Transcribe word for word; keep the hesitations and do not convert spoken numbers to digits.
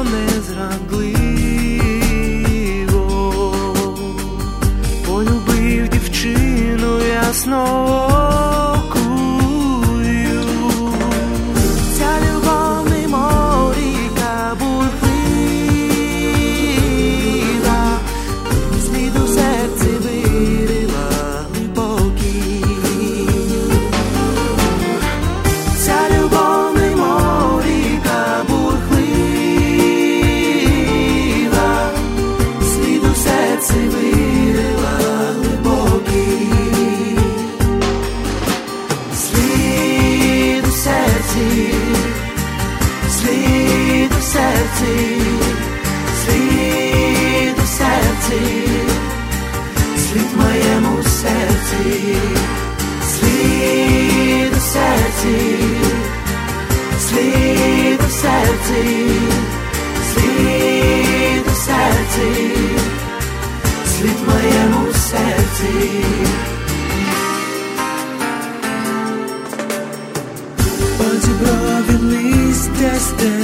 незрадливо полюбив дівчину ясноокую. Ця любов немов ріка бурхлива, слід у серці вирила глибокий. Ця любов немов ріка бурхлива, слід у серці вирила глибокий. Слід у серці, слід у серці, слід у серці, слід в моєму серці, слід у серці, слід у серці, слід у серці, слід в моєму серці. Подіброві листя стелі